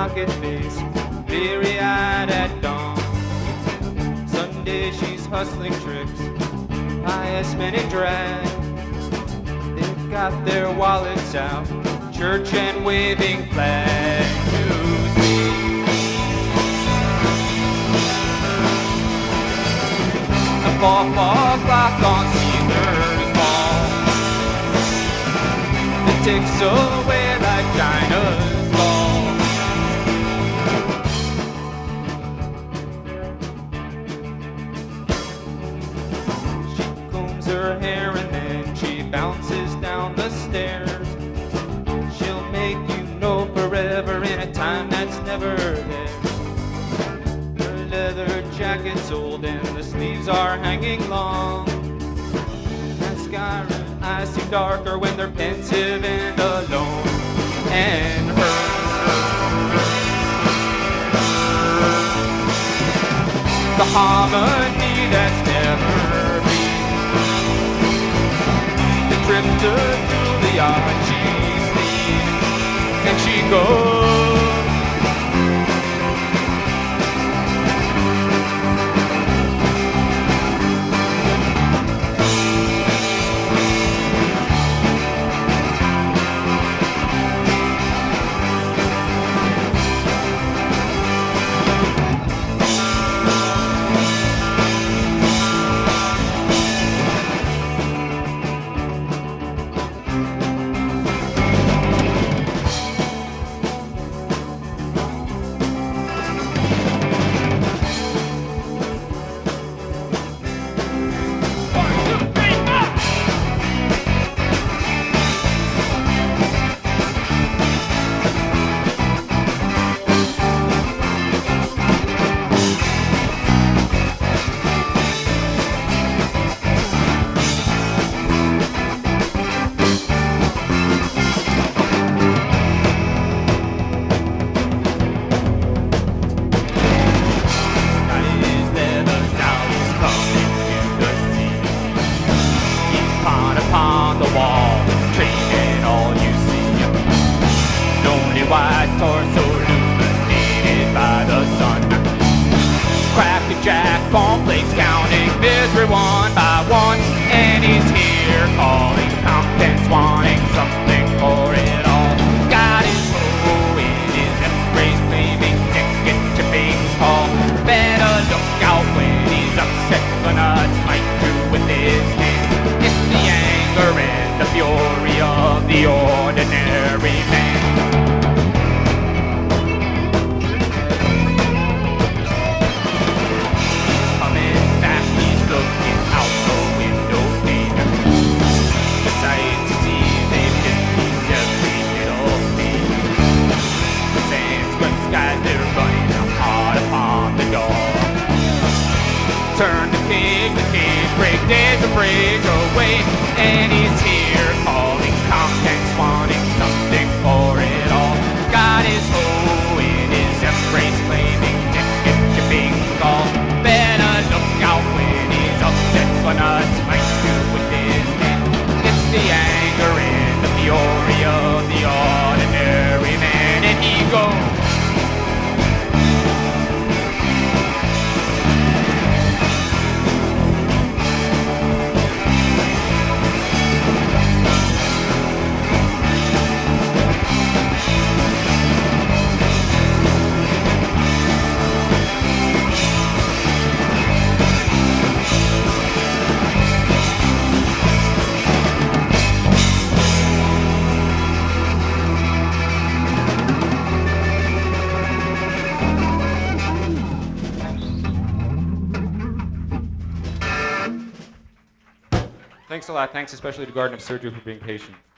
pocket face, bleary-eyed at dawn. Sunday she's hustling tricks, pious men in drag. They've got their wallets out, church and waving flags. The 4 o'clock on Caesar's Ball, it ticks away like China's ball. She combs her hair and then she bounces down the stairs. She'll make you know forever in a time that's never there. Her leather jacket's old and the sleeves are hanging long. Mascara eyes seem darker when they're pensive and alone. And the harmony that's never been. The trip to Juilliard she's seen, and she goes. White torso illuminated by the sun. Cracking Jack, cornflakes counting misery one by one. And he's here calling Compton's wanting something for it all. Got his hoe in his embrace, claiming ticket to Bing's Hall. Better look out when he's upset, the nuts might do with his hand. It's the anger and the fury of the ordinary man. Turn the cage, break days of rage away. And he's here calling Compton's wanting something for it all. Got his hoe in his embrace, claiming ticket to Bengal. Better look out when he's upset, for nuts might do with his hand. It's the anger and the fury of the ordinary man. And he goes. Thanks a lot. Thanks especially to Garden of Surgery for being patient.